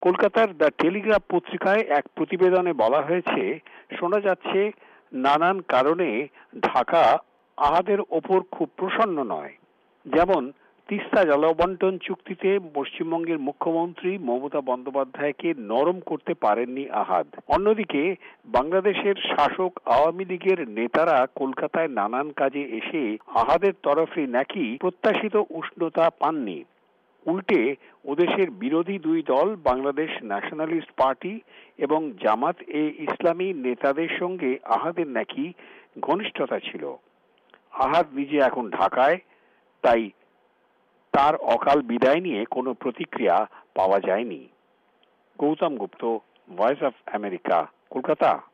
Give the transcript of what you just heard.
কলকাতার the Telegraph পত্রিকায় এক প্রতিবেদনে বলা হয়েছে, শোনা যাচ্ছে নানান কারণে ঢাকা আহাদের ওপর খুব প্রসন্ন নয়। যেমন তিস্তা জলবন্টন চুক্তিতে পশ্চিমবঙ্গের মুখ্যমন্ত্রী মমতা বন্দ্যোপাধ্যায়কে নরম করতে পারেননি আহাদ। অন্যদিকে বাংলাদেশের শাসক আওয়ামী লীগের নেতারা কলকাতায় নানান কাজে এসে আহাদের তরফে নাকি প্রত্যাশিত উষ্ণতা পাননি। উল্টে ওদেশের বিরোধী দুই দল বাংলাদেশ ন্যাশনালিস্ট পার্টি এবং জামাত এ ইসলামী নেতাদের সঙ্গে আহাদের নাকি ঘনিষ্ঠতা ছিল। আহাদ নিজে এখন ঢাকায়, তাই তার অকাল বিদায় নিয়ে কোনো প্রতিক্রিয়া পাওয়া যায়নি। Gautam Gupta, voice of America, Kolkata.